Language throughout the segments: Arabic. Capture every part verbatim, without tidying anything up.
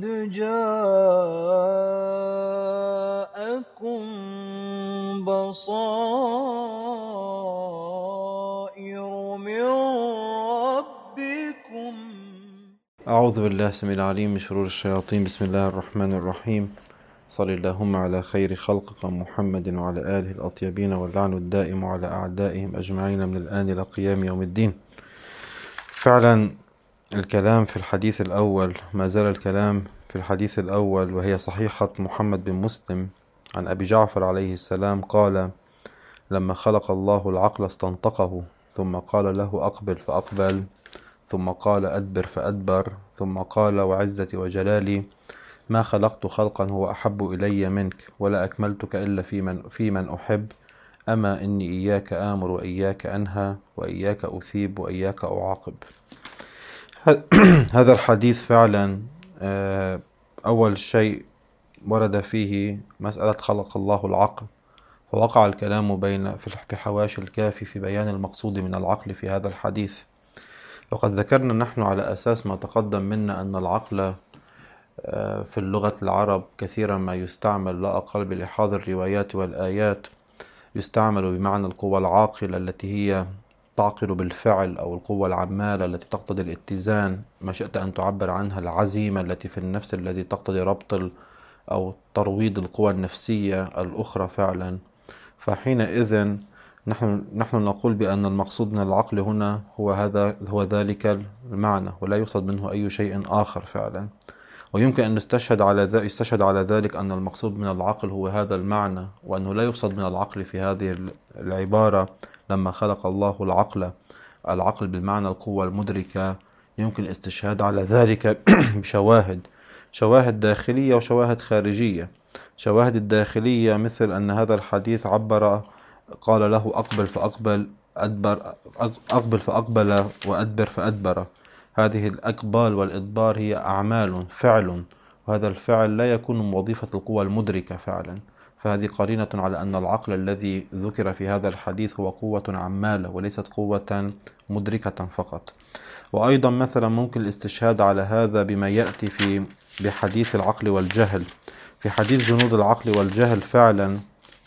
جاءكم بصائر من ربكم. أعوذ بالله السميع العليم من شرور الشياطين. بسم الله الرحمن الرحيم. صل اللهم على خير خلقك محمد وعلى آله الأطيبين، واللعن الدائم على أعدائهم أجمعين من الآن إلى قيام يوم الدين. فعلا الكلام في الحديث الأول، ما زال الكلام في الحديث الأول، وهي صحيحة محمد بن مسلم عن أبي جعفر عليه السلام قال: لما خلق الله العقل استنطقه، ثم قال له أقبل فأقبل، ثم قال أدبر فأدبر، ثم قال وعزتي وجلالي ما خلقت خلقا هو أحب إلي منك، ولا أكملتك إلا في من, في من أحب، أما إني إياك آمر وإياك أنهى وإياك أثيب وإياك أعاقب. هذا الحديث فعلا أول شيء ورد فيه مسألة خلق الله العقل، فوقع الكلام بين في حواشي الكافي في بيان المقصود من العقل في هذا الحديث. وقد ذكرنا نحن على أساس ما تقدم منا أن العقل في اللغة العرب كثيرا ما يستعمل لا أقل بلحاظ الروايات والآيات، يستعمل بمعنى القوة العاقلة التي هي تعقل بالفعل، أو القوة العمالة التي تقتضي الاتزان، ما شئت أن تعبر عنها، العزيمة التي في النفس التي تقتضي ربط أو ترويض القوى النفسية الأخرى فعلا. فحينئذ نحن نحن نقول بأن المقصود من العقل هنا هو هذا هو ذلك المعنى، ولا يقصد منه أي شيء آخر فعلا. ويمكن أن نستشهد على ذلك يستشهد على ذلك أن المقصود من العقل هو هذا المعنى، وأنه لا يقصد من العقل في هذه العبارة لما خلق الله العقل العقل بالمعنى القوة المدركة. يمكن الاستشهاد على ذلك بشواهد شواهد داخلية وشواهد خارجية. شواهد الداخلية مثل أن هذا الحديث عبر، قال له أقبل فأقبل، أدبر أقبل فأقبل، وأدبر فأدبر. هذه الأقبال والإدبار هي أعمال، فعل، وهذا الفعل لا يكون من وظيفة القوى المدركة فعلا. فهذه قرينة على أن العقل الذي ذكر في هذا الحديث هو قوة عمالة وليست قوة مدركة فقط. وأيضا مثلا ممكن الاستشهاد على هذا بما يأتي في بحديث العقل والجهل. في حديث جنود العقل والجهل فعلا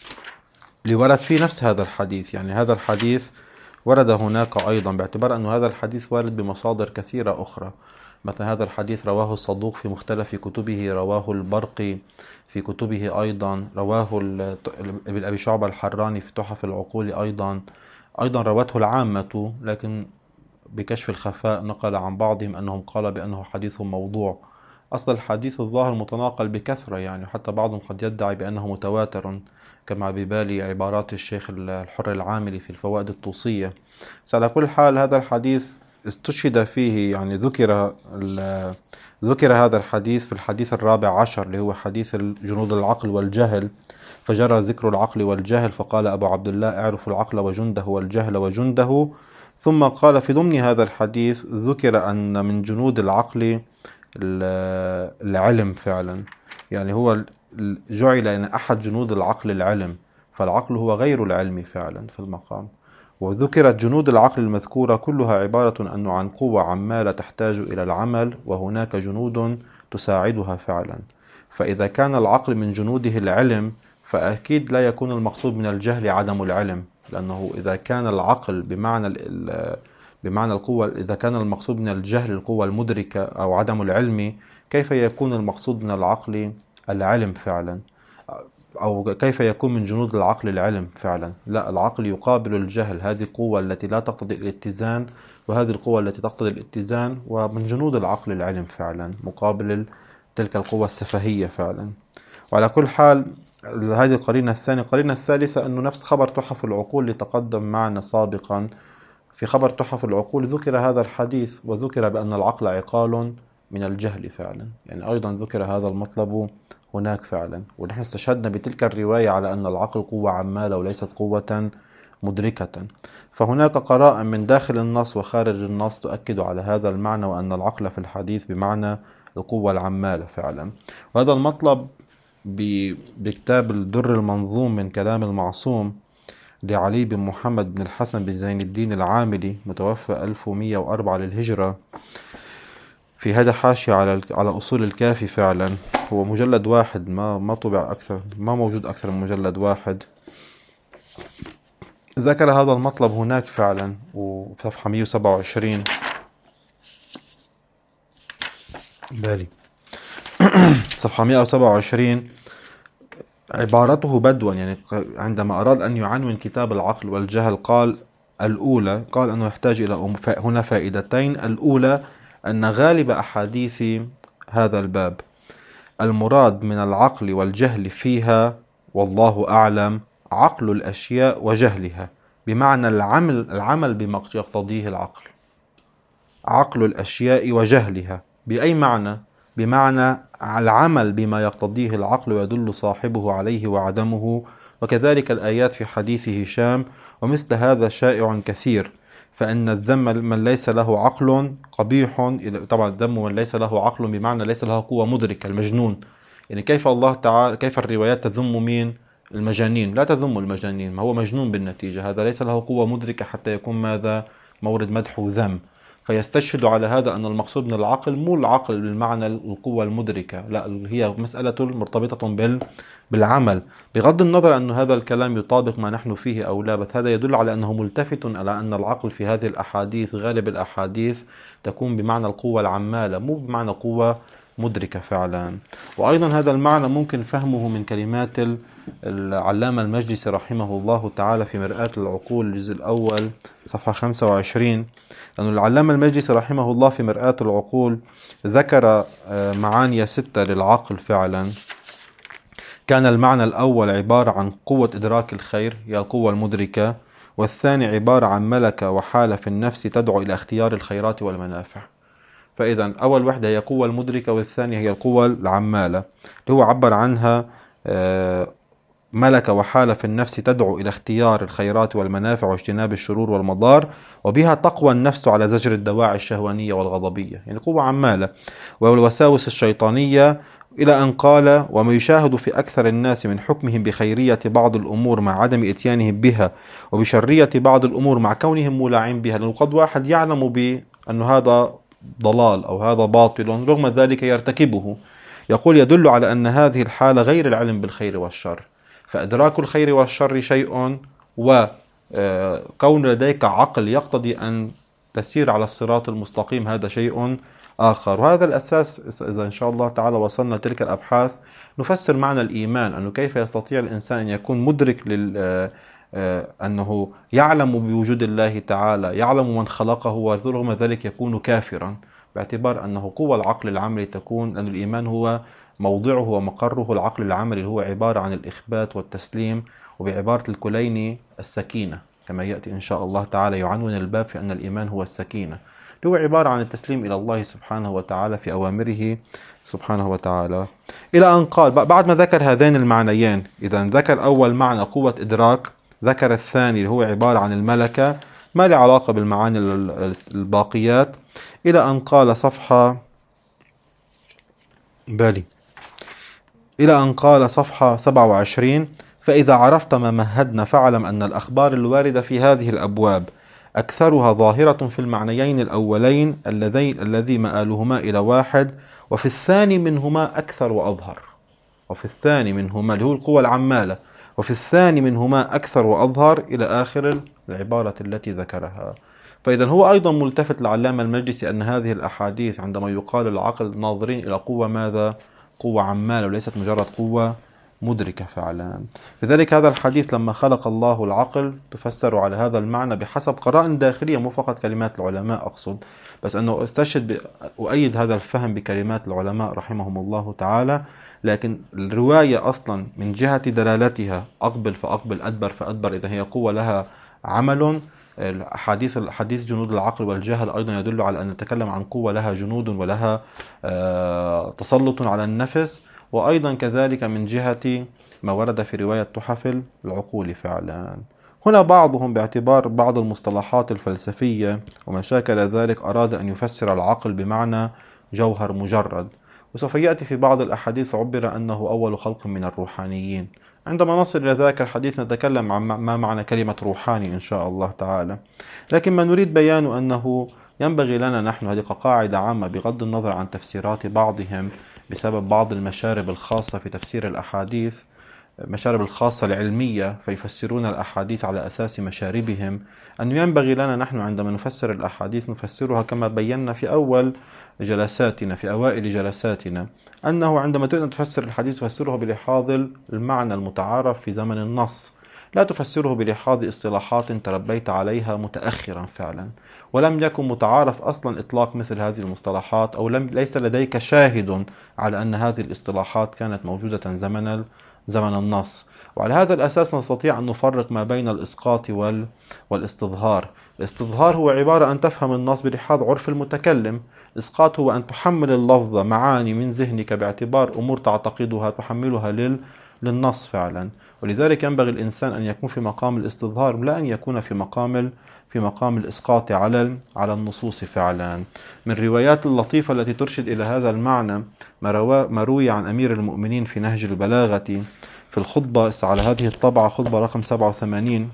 لورد في نفس هذا الحديث، يعني هذا الحديث ورد هناك أيضا، باعتبار أن هذا الحديث وارد بمصادر كثيرة أخرى. مثلا هذا الحديث رواه الصدوق في مختلف كتبه، رواه البرقي في كتبه أيضا، رواه ابن أبي شعبة الحراني في تحف العقول أيضا أيضا رواته العامة، لكن بكشف الخفاء نقل عن بعضهم أنهم قال بأنه حديث موضوع. أصل الحديث الظاهر متناقل بكثرة، يعني حتى بعضهم قد يدعي بأنه متواتر، كما ببالي عبارات الشيخ الحر العاملي في الفوائد الطوسية. على كل حال هذا الحديث استشهد فيه، يعني ذكر ذكر هذا الحديث في الحديث الرابع عشر اللي هو حديث جنود العقل والجهل، فجرى ذكر العقل والجهل، فقال أبو عبد الله اعرف العقل وجنده والجهل وجنده. ثم قال في ضمن هذا الحديث ذكر أن من جنود العقل العلم فعلا، يعني هو جعل أن أحد جنود العقل العلم، فالعقل هو غير العلم فعلا في المقام. وذكرت جنود العقل المذكورة كلها عبارة أنه عن قوة عمالة تحتاج إلى العمل، وهناك جنود تساعدها فعلا. فإذا كان العقل من جنوده العلم، فأكيد لا يكون المقصود من الجهل عدم العلم، لأنه إذا كان العقل بمعنى بمعنى القوة، إذا كان المقصود من الجهل القوة المدركة أو عدم العلم، كيف يكون المقصود من العقل العلم فعلا؟ أو كيف يكون من جنود العقل العلم فعلا؟ لا، العقل يقابل الجهل، هذه القوة التي لا تقتضي الاتزان، وهذه القوة التي تقتضي الاتزان، ومن جنود العقل العلم فعلا مقابل تلك القوة السفهية فعلا. وعلى كل حال هذه القرينة الثانية. القرينة الثالثة أنه نفس خبر تحف العقول اللي تقدم معنا سابقا، في خبر تحف العقول ذكر هذا الحديث، وذكر بأن العقل عقال من الجهل فعلا، يعني أيضا ذكر هذا المطلب هناك فعلا. ونحن استشهدنا بتلك الرواية على أن العقل قوة عمالة وليست قوة مدركة. فهناك قراءة من داخل النص وخارج النص تؤكد على هذا المعنى، وأن العقل في الحديث بمعنى القوة العمالة فعلا. وهذا المطلب بكتاب الدر المنظوم من كلام المعصوم لعلي بن محمد بن الحسن بن زين الدين العاملي، متوفى ألف ومئة وأربعة للهجرة، في في هذا حاشية على على أصول الكافي فعلا، هو مجلد واحد، ما ما طبع أكثر، ما موجود أكثر من مجلد واحد. ذكر هذا المطلب هناك فعلا، وفي صفحة مئة وسبعة وعشرين بالي صفحة مئة وسبعة وعشرين عبارته بدوا، يعني عندما أراد أن يعنون كتاب العقل والجهل قال الأولى، قال أنه يحتاج إلى هنا فائدتين. الأولى أن غالب أحاديث هذا الباب المراد من العقل والجهل فيها والله أعلم عقل الأشياء وجهلها، بمعنى العمل العمل بما يقتضيه العقل، عقل الأشياء وجهلها. بأي معنى؟ بمعنى العمل بما يقتضيه العقل ويدل صاحبه عليه وعدمه. وكذلك الآيات في حديث هشام، ومثل هذا شائع كثير، فإن الذم من ليس له عقل قبيح. طبعا الذم من ليس له عقل بمعنى ليس له قوة مدركة، المجنون. يعني كيف الله تعالى، كيف الروايات تذم مين؟ المجانين. لا تذم المجانين، ما هو مجنون بالنتيجة، هذا ليس له قوة مدركة حتى يكون ماذا؟ مورد مدح وذم. فيستشهد على هذا أن المقصود من العقل مو العقل بالمعنى القوة المدركة، لا، هي مسألة مرتبطة بال بالعمل، بغض النظر أن هذا الكلام يطابق ما نحن فيه أو لا، بس هذا يدل على أنه ملتفت على أن العقل في هذه الأحاديث، غالب الأحاديث تكون بمعنى القوة العمالة، مو بمعنى قوة مدركة فعلا. وأيضا هذا المعنى ممكن فهمه من كلمات العلامة المجلسي رحمه الله تعالى في مرآة العقول الجزء الأول صفحة خمسة وعشرين، لأن العلامة المجلسي رحمه الله في مرآة العقول ذكر معاني ستة للعقل فعلا. كان المعنى الأول عبارة عن قوة إدراك الخير، هي القوة المدركة، والثاني عبارة عن ملكة وحالة في النفس تدعو إلى اختيار الخيرات والمنافع. فإذا أول وحدة هي القوة المدركة، والثانية هي القوة العمالة اللي هو عبر عنها ملكة وحالة في النفس تدعو إلى اختيار الخيرات والمنافع واجتناب الشرور والمضار، وبها تقوى النفس على زجر الدواعي الشهوانية والغضبية، يعني قوة عمالة، والوساوس الشيطانية، إلى أن قال وما يشاهد في أكثر الناس من حكمهم بخيرية بعض الأمور مع عدم إتيانهم بها، وبشرية بعض الأمور مع كونهم مولعين بها. لأنه قد واحد يعلم بأن هذا ضلال أو هذا باطل، رغم ذلك يرتكبه. يقول يدل على أن هذه الحالة غير العلم بالخير والشر، فإدراك الخير والشر شيء، وكون لديك عقل يقتضي أن تسير على الصراط المستقيم هذا شيء آخر. وهذا الأساس، إذا إن شاء الله تعالى وصلنا تلك الأبحاث نفسر معنى الإيمان، أنه كيف يستطيع الإنسان أن يكون مدرك لل أنه يعلم بوجود الله تعالى، يعلم من خلقه، ورغم ذلك يكون كافرا، باعتبار أنه قوة العقل العملي تكون، لأن الإيمان هو موضعه ومقره العقل العملي، اللي هو عبارة عن الإخبات والتسليم، وبعبارة الكليني السكينة، كما يأتي إن شاء الله تعالى يعنون الباب في أن الإيمان هو السكينة، اللي هو عبارة عن التسليم إلى الله سبحانه وتعالى في أوامره سبحانه وتعالى. إلى أن قال بعد ما ذكر هذين المعنيين، إذا ذكر أول معنى قوة إدراك، ذكر الثاني اللي هو عبارة عن الملكة، ما له علاقة بالمعاني الباقيات، إلى أن قال صفحة بالي إلى أن قال صفحة سبعة وعشرين فإذا عرفت ما مهدنا فاعلم أن الأخبار الواردة في هذه الأبواب أكثرها ظاهرة في المعنيين الأولين اللذين الذي مآلهما إلى واحد، وفي الثاني منهما أكثر وأظهر، وفي الثاني منهما اللي هو القوة العمالة، وفي الثاني منهما أكثر وأظهر إلى آخر العبارة التي ذكرها. فإذا هو أيضا ملتفت العلامة المجلسي أن هذه الأحاديث عندما يقال العقل ناظرين إلى قوة ماذا؟ قوة عمالة، وليست مجرد قوة مدركة فعلا. لذلك هذا الحديث لما خلق الله العقل تفسر على هذا المعنى بحسب قرائن داخلية، مو فقط كلمات العلماء أقصد، بس أنه استشهد وأيد هذا الفهم بكلمات العلماء رحمهم الله تعالى. لكن الرواية أصلا من جهة دلالتها أقبل فأقبل أدبر فأدبر، إذا هي قوة لها عمل. الحديث الحديث جنود العقل والجهل أيضا يدل على أن نتكلم عن قوة لها جنود ولها تسلط على النفس، وأيضا كذلك من جهة ما ورد في رواية تحف العقول فعلا. هنا بعضهم باعتبار بعض المصطلحات الفلسفية وما شاكل ذلك أراد أن يفسر العقل بمعنى جوهر مجرد، وسوف يأتي في بعض الأحاديث عبر أنه أول خلق من الروحانيين. عندما نصل إلى ذاك الحديث نتكلم عن ما معنى كلمة روحاني إن شاء الله تعالى. لكن ما نريد بيانه أنه ينبغي لنا نحن، هذه قاعدة عامة بغض النظر عن تفسيرات بعضهم بسبب بعض المشارب الخاصة في تفسير الأحاديث، مشارب الخاصة العلمية فيفسرون الأحاديث على أساس مشاربهم، أن ينبغي لنا نحن عندما نفسر الأحاديث نفسرها كما بينا في أول جلساتنا في أوائل جلساتنا، أنه عندما تريد أن تفسر الحديث تفسره بلحاظ المعنى المتعارف في زمن النص، لا تفسره بلحاظ اصطلاحات تربيت عليها متأخرا فعلا، ولم يكن متعارف أصلا إطلاق مثل هذه المصطلحات، أو لم ليس لديك شاهد على أن هذه الاصطلاحات كانت موجودة زمن زمن النص. وعلى هذا الأساس نستطيع أن نفرق ما بين الإسقاط وال... والاستظهار. الاستظهار هو عبارة أن تفهم النص بلحاظ عرف المتكلم، الإسقاط هو أن تحمل اللفظ معاني من ذهنك باعتبار أمور تعتقدها تحملها لل... للنص فعلا. ولذلك ينبغي الإنسان أن يكون في مقام الاستظهار لا أن يكون في مقام في مقام الإسقاط على على النصوص فعلا. من الروايات اللطيفة التي ترشد إلى هذا المعنى ما روي عن أمير المؤمنين في نهج البلاغة في الخطبة على هذه الطبعة، خطبة رقم سبعة وثمانين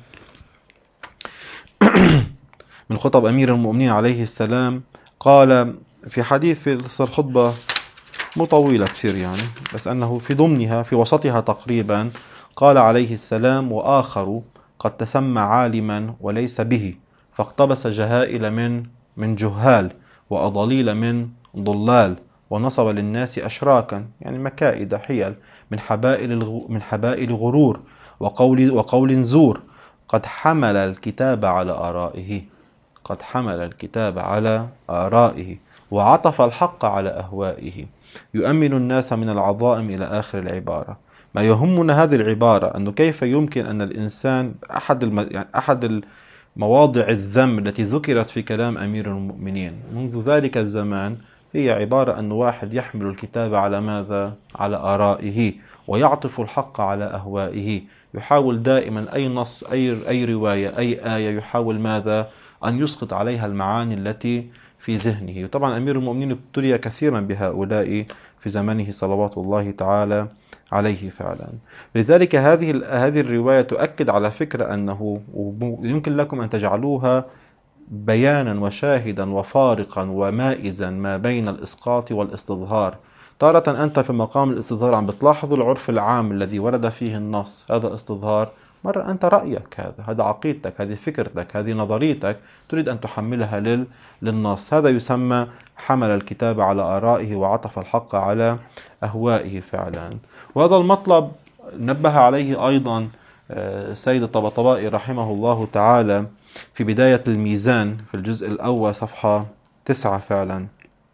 من خطب أمير المؤمنين عليه السلام، قال في حديث في الخطبة مطولة كثير يعني، بس أنه في ضمنها في وسطها تقريبا قال عليه السلام: وآخر قد تسمى عالما وليس به، فاقتبس جهائل من من جهال، وأضليل من ضلال، ونصب للناس أشراكا، يعني مكائد حيل، من حبائل من حبائل غرور، وقول وقول زور، قد حمل الكتاب على آرائه، قد حمل الكتاب على آرائه، وعطف الحق على أهوائه، يؤمن الناس من العظائم إلى آخر العبارة. ما يهمنا هذه العبارة أنه كيف يمكن أن الإنسان أحد الم... يعني أحد مواضع الذم التي ذكرت في كلام أمير المؤمنين منذ ذلك الزمان هي عبارة أن واحد يحمل الكتاب على ماذا؟ على آرائه، ويعطف الحق على أهوائه، يحاول دائما أي نص أي أي رواية أي آية يحاول ماذا؟ أن يسقط عليها المعاني التي في ذهنه. وطبعا أمير المؤمنين ابتلي كثيرا بهؤلاء في زمنه صلوات الله تعالى عليه فعلا. لذلك هذه هذه الرواية تؤكد على فكرة أنه يمكن لكم أن تجعلوها بيانا وشاهدا وفارقا ومائزا ما بين الإسقاط والاستظهار. تارة أنت في مقام الاستظهار عم بتلاحظ العرف العام الذي ورد فيه النص، هذا استظهار. مرة أنت رأيك هذا هذا عقيدتك، هذه فكرتك، هذه نظريتك، تريد أن تحملها لل... للنص. هذا يسمى حمل الكتاب على آرائه وعطف الحق على أهوائه فعلا. وهذا المطلب نبه عليه أيضا سيد الطبطبائي رحمه الله تعالى في بداية الميزان في الجزء الأول صفحة تسعة فعلا،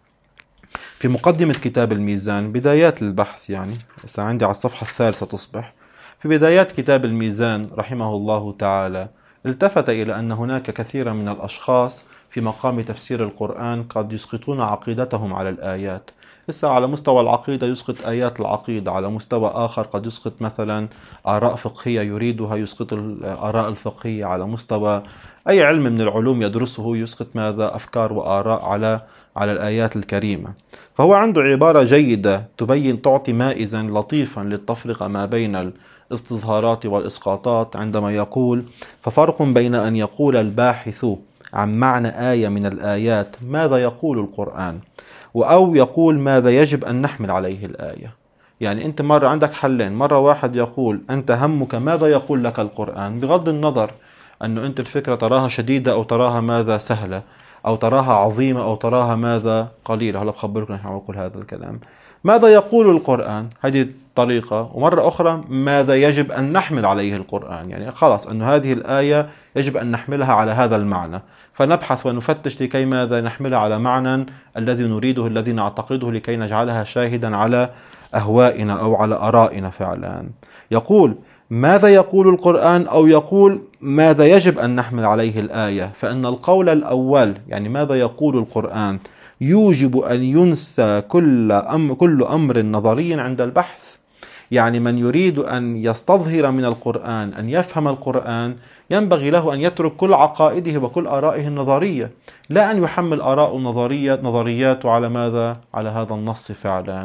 في مقدمة كتاب الميزان، بدايات البحث يعني، عندي على الصفحة الثالثة تصبح في بدايات كتاب الميزان رحمه الله تعالى، التفت إلى أن هناك كثيرا من الأشخاص في مقام تفسير القرآن قد يسقطون عقيدتهم على الآيات. لسه على مستوى العقيدة يسقط آيات العقيدة، على مستوى آخر قد يسقط مثلا آراء فقهية يريدها، يسقط الآراء الفقهية، على مستوى أي علم من العلوم يدرسه يسقط ماذا؟ أفكار وآراء على على الآيات الكريمة. فهو عنده عبارة جيدة تبين تعطي مائزا لطيفا للتفرقة ما بين الاستظهارات والإسقاطات، عندما يقول: ففرق بين أن يقول الباحث عن معنى آية من الآيات ماذا يقول القرآن، أو يقول ماذا يجب أن نحمل عليه الآية. يعني أنت مرة عندك حلين، مرة واحد يقول أنت همك ماذا يقول لك القرآن، بغض النظر أنه أنت الفكرة تراها شديدة أو تراها ماذا سهلة، أو تراها عظيمة أو تراها ماذا قليلة. هلا بخبركم نحن نقول هذا الكلام. ماذا يقول القرآن، هذه طريقة. ومرة أخرى ماذا يجب أن نحمل عليه القرآن، يعني خلاص أنه هذه الآية يجب أن نحملها على هذا المعنى، فنبحث ونفتش لكي ماذا؟ نحملها على معنى الذي نريده الذي نعتقده، لكي نجعلها شاهدا على أهوائنا أو على آرائنا فعلا. يقول ماذا يقول القرآن، أو يقول ماذا يجب أن نحمل عليه الآية. فإن القول الأول يعني ماذا يقول القرآن يوجب أن ينسى كل أمر, كل أمر نظري عند البحث. يعني من يريد أن يستظهر من القرآن، أن يفهم القرآن، ينبغي له أن يترك كل عقائده وكل آرائه النظرية، لا أن يحمل آراء نظرية نظريات على ماذا؟ على هذا النص فعلا.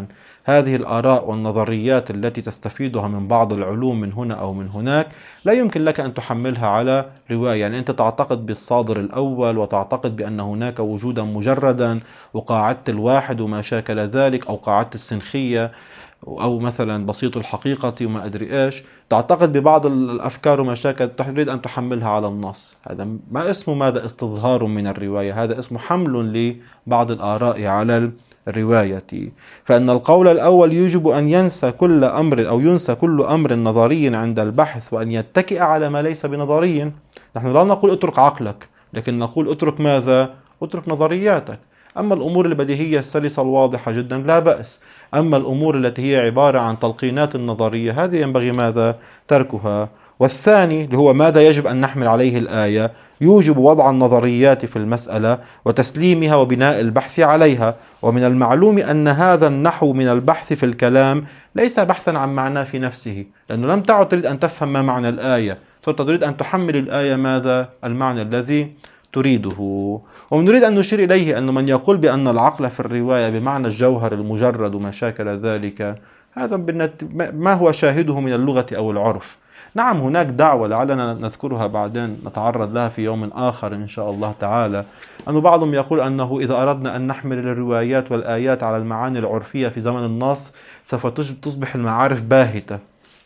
هذه الآراء والنظريات التي تستفيدها من بعض العلوم من هنا أو من هناك لا يمكن لك أن تحملها على رواية. يعني أنت تعتقد بالصادر الأول وتعتقد بأن هناك وجودا مجردا وقاعدة الواحد وما شاكل ذلك، أو قاعدة السنخية، أو مثلا بسيط الحقيقة وما أدري إيش. تعتقد ببعض الأفكار وما شاكل، تريد أن تحملها على النص. هذا ما اسمه ماذا استظهار من الرواية، هذا اسمه حمل لبعض الآراء على الرواية. فإن القول الأول يجب أن ينسى كل أمر أو ينسى كل أمر نظري عند البحث، وأن يتكئ على ما ليس بنظري. نحن لا نقول اترك عقلك، لكن نقول اترك ماذا؟ اترك نظرياتك. أما الأمور البديهية السلسة الواضحة جدا لا بأس. أما الأمور التي هي عبارة عن تلقينات النظرية هذه ينبغي ماذا؟ تركها. والثاني اللي هو ماذا يجب أن نحمل عليه الآية، يوجب وضع النظريات في المسألة وتسليمها وبناء البحث عليها. ومن المعلوم أن هذا النحو من البحث في الكلام ليس بحثا عن معناه في نفسه، لأنه لم تعد تريد أن تفهم ما معنى الآية، صرت تريد أن تحمل الآية ماذا؟ المعنى الذي تريده. ونريد أن نشير إليه أن من يقول بأن العقل في الرواية بمعنى الجوهر المجرد وما شاكل ذلك، هذا ما هو شاهده من اللغة أو العرف. نعم هناك دعوة لعلنا نذكرها بعدين، نتعرض لها في يوم آخر إن شاء الله تعالى، أن بعضهم يقول أنه إذا أردنا أن نحمل الروايات والآيات على المعاني العرفية في زمن النص سوف تصبح المعارف باهتة،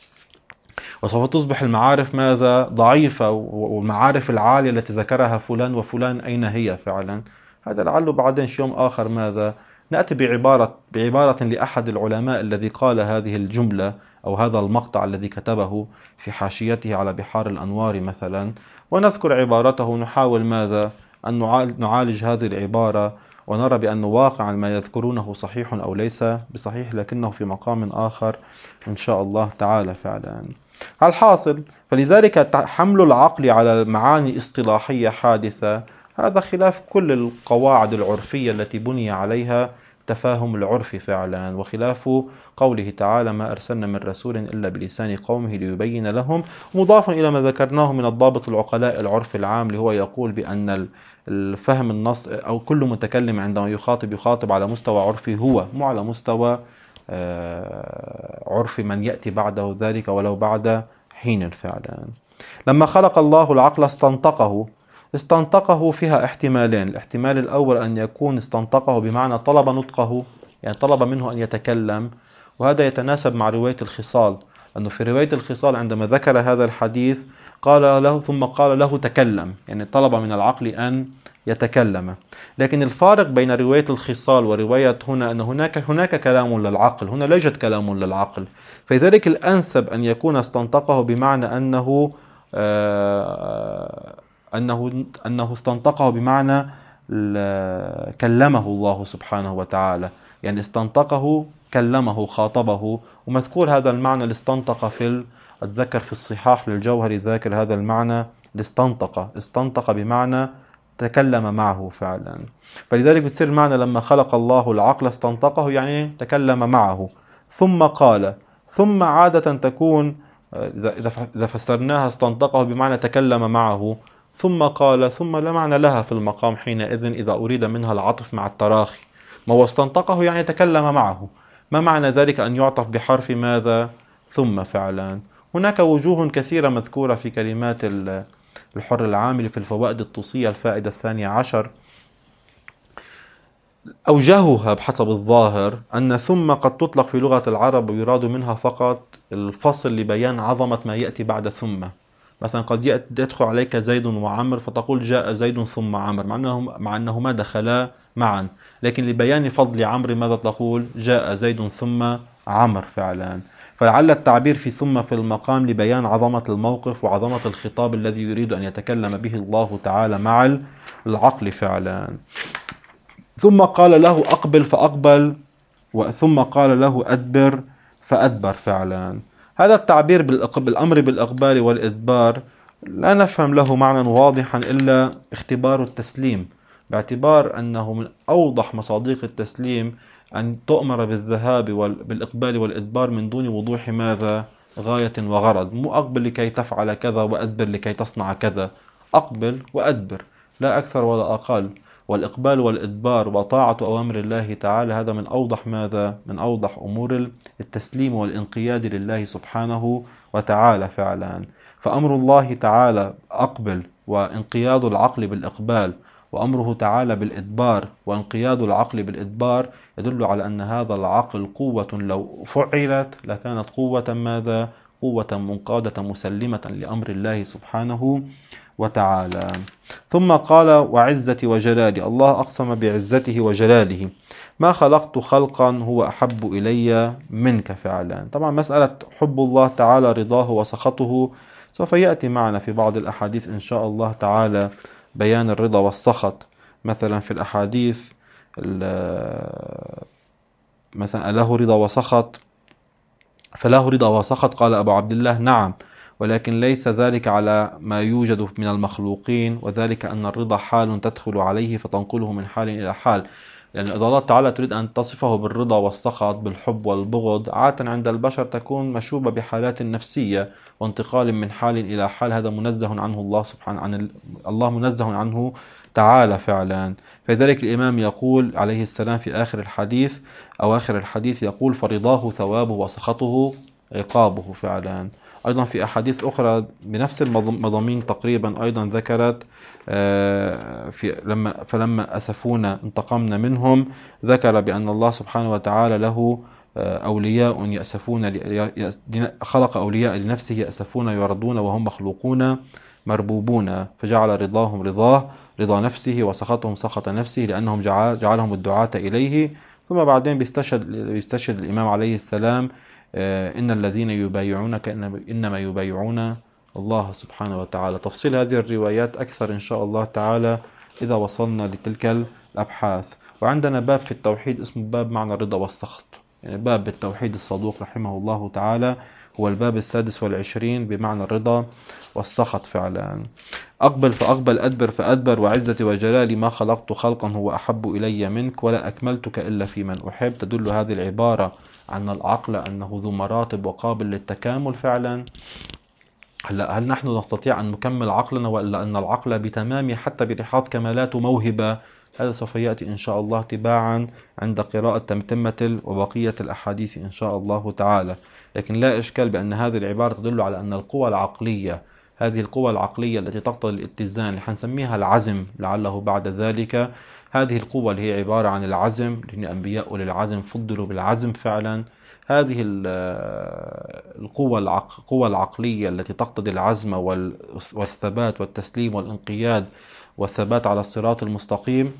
وسوف تصبح المعارف ماذا؟ ضعيفة، والمعارف العالية التي ذكرها فلان وفلان أين هي فعلا؟ هذا لعله بعدين في يوم آخر ماذا؟ نأتي بعبارة, بعبارة لأحد العلماء الذي قال هذه الجملة أو هذا المقطع الذي كتبه في حاشيته على بحار الأنوار مثلا، ونذكر عبارته ونحاول ماذا؟ أن نعالج هذه العبارة ونرى بأن واقعا ما يذكرونه صحيح أو ليس بصحيح، لكنه في مقام آخر إن شاء الله تعالى فعلا. الحاصل فلذلك حمل العقل على معاني اصطلاحية حادثة هذا خلاف كل القواعد العرفية التي بني عليها تفاهم العرف فعلا، وخلاف قوله تعالى ما أرسلنا من رسول إلا بلسان قومه ليبين لهم، مضافا إلى ما ذكرناه من الضابط العقلاء العرف العام اللي هو يقول بأن الفهم النص أو كل متكلم عندما يخاطب يخاطب على مستوى عرفي هو مو على مستوى عرف من يأتي بعده ذلك ولو بعد حين فعلا. لما خلق الله العقل استنطقه استنطقه فيها احتمالين. الاحتمال الأول أن يكون استنطقه بمعنى طلب نطقه، يعني طلب منه أن يتكلم، وهذا يتناسب مع رواية الخصال، أنه في رواية الخصال عندما ذكر هذا الحديث قال له ثم قال له تكلم، يعني طلب من العقل أن يتكلم. لكن الفارق بين رواية الخصال ورواية هنا أن هناك هناك كلام للعقل، هنا لا يوجد كلام للعقل، فلذلك الأنسب أن يكون استنطقه بمعنى أنه آه أنه أنه استنطقه بمعنى كلمه الله سبحانه وتعالى، يعني استنطقه كلمه خاطبه. ومذكور هذا المعنى الاستنطق في الذكر في الصحاح للجوهري ذاكر هذا المعنى الاستنطق، استنطق بمعنى تكلم معه فعلا. فلذلك بتصير المعنى لما خلق الله العقل استنطقه يعني تكلم معه. ثم قال، ثم عادة تكون إذا فسرناها استنطقه بمعنى تكلم معه، ثم قال ثم لا معنى لها في المقام حينئذ إذا أريد منها العطف مع التراخي. ما هو استنطقه يعني تكلم معه، ما معنى ذلك أن يعطف بحرف ماذا؟ ثم فعلا. هناك وجوه كثيرة مذكورة في كلمات الحر العامل في الفوائد الطوسية الفائدة الثانية عشر. أوجهها بحسب الظاهر أن ثم قد تطلق في لغة العرب ويراد منها فقط الفصل لبيان عظمة ما يأتي بعد ثم. مثلا قد يدخل عليك زيد وعمر فتقول جاء زيد ثم عمر، مع أنه مع أنهما دخلا معا، لكن لبيان فضل عمرو ماذا تقول؟ جاء زيد ثم عمر فعلا. فلعل التعبير في ثم في المقام لبيان عظمة الموقف وعظمة الخطاب الذي يريد أن يتكلم به الله تعالى مع العقل فعلا. ثم قال له أقبل فأقبل، ثم قال له أدبر فأدبر فعلا. هذا التعبير بالأمر بالإقبال والإدبار لا نفهم له معنى واضحا إلا اختبار التسليم، باعتبار أنه من أوضح مصادق التسليم أن تؤمر بالذهاب بالإقبال والإدبار من دون وضوح ماذا؟ غاية وغرض. مو أقبل لكي تفعل كذا وأدبر لكي تصنع كذا، أقبل وأدبر لا أكثر ولا أقل. والإقبال والإدبار وطاعة أوامر الله تعالى هذا من أوضح ماذا؟ من أوضح أمور التسليم والانقياد لله سبحانه وتعالى فعلا. فأمر الله تعالى أقبل، وانقياد العقل بالإقبال، وأمره تعالى بالإدبار وانقياد العقل بالإدبار، يدل على أن هذا العقل قوة لو فعلت لكانت قوة ماذا؟ قوة منقادة مسلمة لأمر الله سبحانه وتعالى. ثم قال وعزتي وجلالي، الله أقسم بعزته وجلاله ما خلقت خلقا هو أحب إلي منك فعلا. طبعا مسألة حب الله تعالى رضاه وسخطه سوف يأتي معنا في بعض الأحاديث إن شاء الله تعالى بيان الرضا والسخط. مثلا في الأحاديث مثلا له رضا وسخط، فله رضا وسخط قال أبو عبد الله نعم، ولكن ليس ذلك على ما يوجد من المخلوقين، وذلك أن الرضا حال تدخل عليه فتنقله من حال إلى حال. لأن إذا الله تعالى تريد أن تصفه بالرضا والسخط بالحب والبغض، عادة عند البشر تكون مشوبة بحالات نفسية وانتقال من حال إلى حال، هذا منزه عنه الله سبحانه، عن الله منزه عنه تعالى فعلا. فلذلك الإمام يقول عليه السلام في آخر الحديث أو آخر الحديث يقول فرضاه ثوابه وسخطه عقابه فعلا. أيضا في أحاديث أخرى بنفس المضامين تقريبا أيضا ذكرت في لما فلما أسفونا انتقمنا منهم، ذكر بأن الله سبحانه وتعالى له أولياء يأسفون، خلق أولياء لنفسه يأسفون يردون وهم مخلوقون مربوبون، فجعل رضاهم رضاه رضا نفسه وسخطهم سخط نفسه لأنهم جعل جعلهم الدعاة إليه. ثم بعدين بيستشهد بيستشهد الإمام عليه السلام إن الذين يبايعونك إنما يبايعون الله سبحانه وتعالى. تفصيل هذه الروايات أكثر إن شاء الله تعالى إذا وصلنا لتلك الأبحاث. وعندنا باب في التوحيد اسمه باب معنى الرضا والسخط، يعني باب بالتوحيد الصدوق رحمه الله تعالى هو الباب السادس والعشرين بمعنى الرضا والسخط فعلا. أقبل فأقبل، أدبر فأدبر، وعزتي وجلالي ما خلقت خلقا هو أحب إلي منك ولا أكملتك إلا في من أحب. تدل هذه العبارة عن العقل أنه ذو مراتب وقابل للتكامل فعلا. هل نحن نستطيع أن نكمل عقلنا وإلا أن العقل بتمامه حتى بلحاظ كمالات وموهبة؟ هذا سوف يأتي إن شاء الله تباعا عند قراءة تمتمة وبقية الأحاديث إن شاء الله تعالى. لكن لا إشكال بأن هذه العبارة تدل على أن القوى العقلية، هذه القوى العقلية التي تقتضي الاتزان اللي حنسميها العزم لعله بعد ذلك، هذه القوة اللي هي عبارة عن العزم، لأن الأنبياء أولي العزم فضلوا بالعزم فعلا. هذه القوة القوة العقلية التي تقتضي العزم والثبات والتسليم والانقياد والثبات على الصراط المستقيم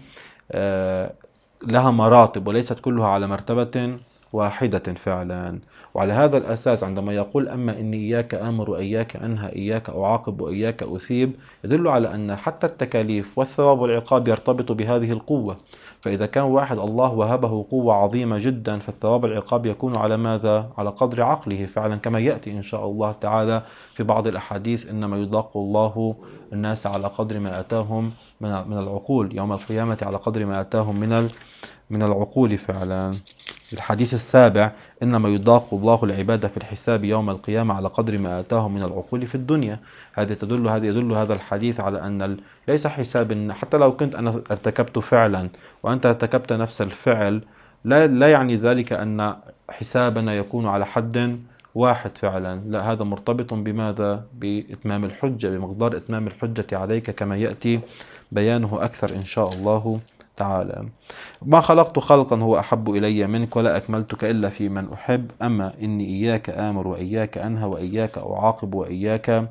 لها مراتب وليست كلها على مرتبة واحدة فعلا. وعلى هذا الأساس عندما يقول أما إني إياك آمر وإياك أنهى إياك أعاقب وإياك أثيب، يدل على أن حتى التكاليف والثواب والعقاب يرتبط بهذه القوة. فإذا كان واحد الله وهبه قوة عظيمة جدا فالثواب والعقاب يكون على ماذا؟ على قدر عقله فعلا، كما يأتي إن شاء الله تعالى في بعض الأحاديث إنما يضاق الله الناس على قدر ما آتاهم من العقول، يوم القيامة على قدر ما آتاهم من من العقول فعلا. الحديث السابع إنما يضاق الله العباد في الحساب يوم القيامة على قدر ما آتاهم من العقول في الدنيا. هذه تدل هذا يدل هذا الحديث على أن ليس حساب، حتى لو كنت أنا ارتكبت فعلا وأنت ارتكبت نفس الفعل لا لا يعني ذلك أن حسابنا يكون على حد واحد فعلا، لا، هذا مرتبط بماذا؟ بإتمام الحجة، بمقدار إتمام الحجة عليك كما يأتي بيانه أكثر إن شاء الله تعالى. ما خلقت خلقا هو أحب إلي منك ولا أكملتك إلا في من أحب. أما إني إياك آمر وإياك أنهى وإياك أعاقب وإياك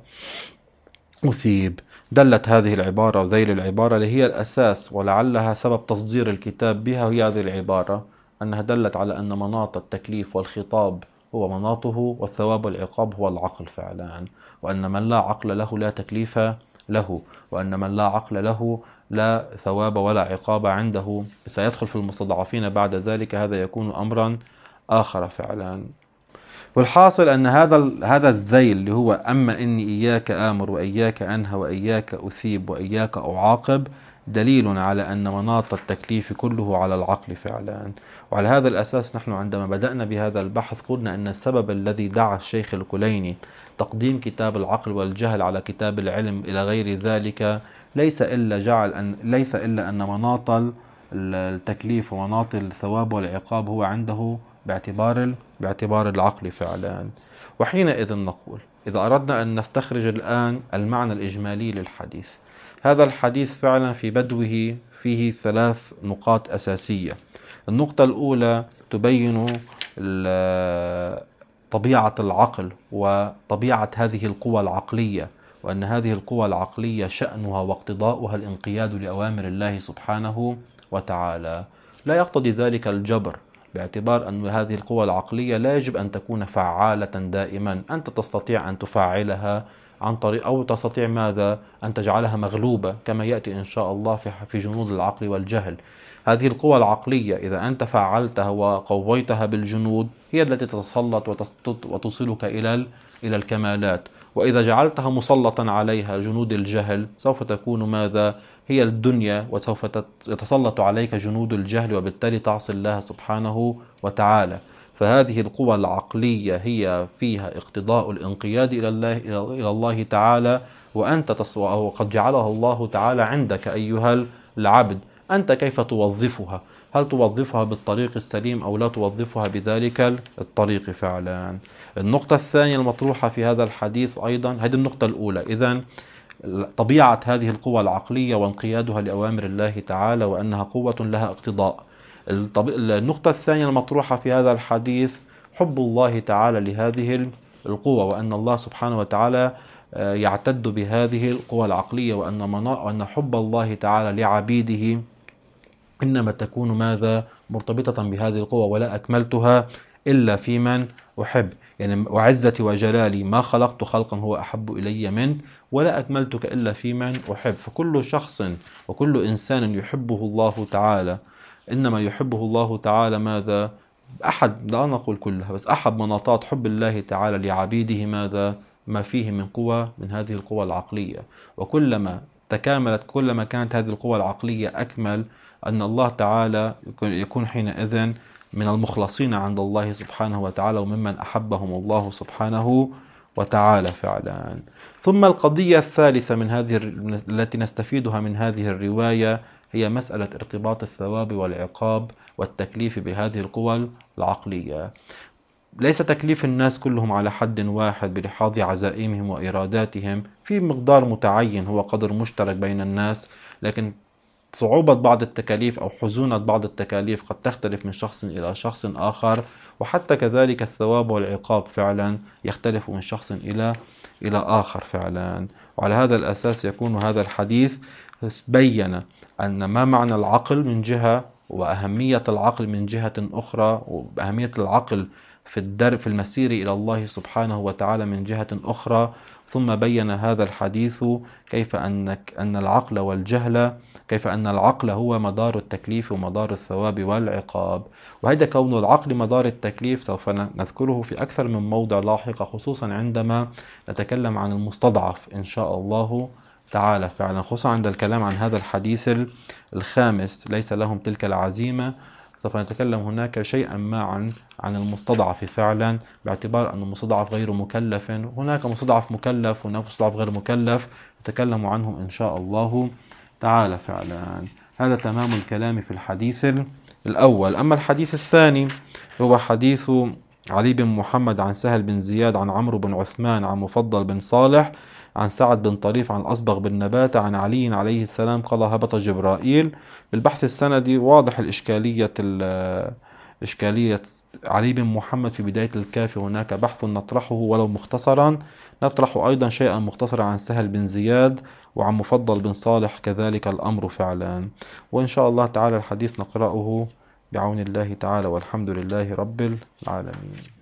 أثيب. دلت هذه العبارة وذيل العبارة اللي هي الأساس ولعلها سبب تصدير الكتاب بها، هي هذه العبارة أنها دلت على أن مناط التكليف والخطاب هو مناطه والثواب والعقاب هو العقل فعلا، وأن من لا عقل له لا تكليف له، وأن من لا عقل له لا ثواب ولا عقاب عنده، سيدخل في المستضعفين بعد ذلك، هذا يكون أمرا آخر فعلا. والحاصل أن هذا هذا الذيل اللي هو أما إني إياك آمر وإياك أنهى وإياك أثيب وإياك أعاقب دليل على أن مناط التكليف كله على العقل فعلا. وعلى هذا الأساس نحن عندما بدأنا بهذا البحث قلنا أن السبب الذي دعا الشيخ الكليني تقديم كتاب العقل والجهل على كتاب العلم إلى غير ذلك ليس إلا جعل أن ليس إلا أن مناط التكليف ومناط الثواب والعقاب هو عنده باعتبار باعتبار العقل فعلا. وحينئذ نقول إذا أردنا أن نستخرج الآن المعنى الإجمالي للحديث، هذا الحديث فعلا في بدوه فيه ثلاث نقاط أساسية. النقطة الأولى تبين طبيعة العقل وطبيعة هذه القوى العقلية، وأن هذه القوى العقلية شأنها واقتضاؤها الانقياد لأوامر الله سبحانه وتعالى. لا يقتضي ذلك الجبر، باعتبار أن هذه القوى العقلية لا يجب أن تكون فعالة دائما. أنت تستطيع أن تفعلها عن طريق أو تستطيع ماذا أن تجعلها مغلوبة كما يأتي إن شاء الله في جنود العقل والجهل. هذه القوى العقلية إذا أنت فعلتها وقويتها بالجنود هي التي تتسلط وتصلك إلى إلى الكمالات، وإذا جعلتها مسلطا عليها جنود الجهل سوف تكون ماذا هي الدنيا، وسوف يتسلط عليك جنود الجهل وبالتالي تعصي الله سبحانه وتعالى. فهذه القوى العقلية هي فيها اقتضاء الانقياد إلى الله إلى الله تعالى، وأنت تصوى وقد جعلها الله تعالى عندك أيها العبد. أنت كيف توظفها؟ هل توظفها بالطريق السليم أو لا توظفها بذلك الطريق فعلا؟ النقطة الثانية المطروحة في هذا الحديث أيضا، هذه النقطة الأولى، إذن طبيعة هذه القوى العقلية وانقيادها لأوامر الله تعالى وأنها قوة لها اقتضاء. النقطة الثانية المطروحة في هذا الحديث حب الله تعالى لهذه القوة، وأن الله سبحانه وتعالى يعتد بهذه القوى العقلية، وأن وأن حب الله تعالى لعبيده إنما تكون ماذا مرتبطة بهذه القوة. ولا أكملتها إلا في من أحب، يعني وعزتي وجلالي ما خلقت خلقا هو أحب إلي من، ولا أكملتك إلا في من أحب. فكل شخص وكل إنسان يحبه الله تعالى إنما يحبه الله تعالى ماذا أحد، لا نقول كلها، بس أحد مناطات حب الله تعالى لعبيده ماذا ما فيه من قوة من هذه القوى العقلية. وكلما تكاملت كلما كانت هذه القوى العقلية أكمل أن الله تعالى يكون حينئذ من المخلصين عند الله سبحانه وتعالى وممن أحبهم الله سبحانه وتعالى فعلا. ثم القضية الثالثة من هذه التي نستفيدها من هذه الرواية هي مسألة ارتباط الثواب والعقاب والتكليف بهذه القوى العقلية. ليس تكليف الناس كلهم على حد واحد بلحاظ عزائمهم وإراداتهم في مقدار متعين هو قدر مشترك بين الناس، لكن صعوبة بعض التكاليف أو حزونة بعض التكاليف قد تختلف من شخص إلى شخص آخر، وحتى كذلك الثواب والعقاب فعلا يختلف من شخص إلى إلى آخر فعلا. وعلى هذا الأساس يكون هذا الحديث بين أن ما معنى العقل من جهة، وأهمية العقل من جهة أخرى، وأهمية العقل في الدر في المسير إلى الله سبحانه وتعالى من جهة أخرى. ثم بين هذا الحديث كيف أنك أن العقل والجهل كيف أن العقل هو مدار التكليف ومدار الثواب والعقاب. وهذا كون العقل مدار التكليف سوف نذكره في أكثر من موضع لاحقة، خصوصا عندما نتكلم عن المستضعف إن شاء الله تعالى فعلا، خصوصا عند الكلام عن هذا الحديث الخامس ليس لهم تلك العزيمة. سوف نتكلم هناك شيئا ما عن عن المستضعف فعلا، باعتبار أن المستضعف غير مكلف، هناك مستضعف مكلف وهناك مستضعف غير مكلف، نتكلم عنهم إن شاء الله تعالى فعلا. هذا تمام الكلام في الحديث الأول. أما الحديث الثاني هو حديث علي بن محمد عن سهل بن زياد عن عمرو بن عثمان عن مفضل بن صالح عن سعد بن طريف عن أصبغ بن نباتة عن علي عليه السلام قال هبط جبرائيل. بالبحث السندي واضح الإشكالية إشكالية علي بن محمد في بداية الكافي، هناك بحث نطرحه ولو مختصرا، نطرح أيضا شيئا مختصرا عن سهل بن زياد وعن مفضل بن صالح كذلك الأمر فعلا. وإن شاء الله تعالى الحديث نقرأه بعون الله تعالى، والحمد لله رب العالمين.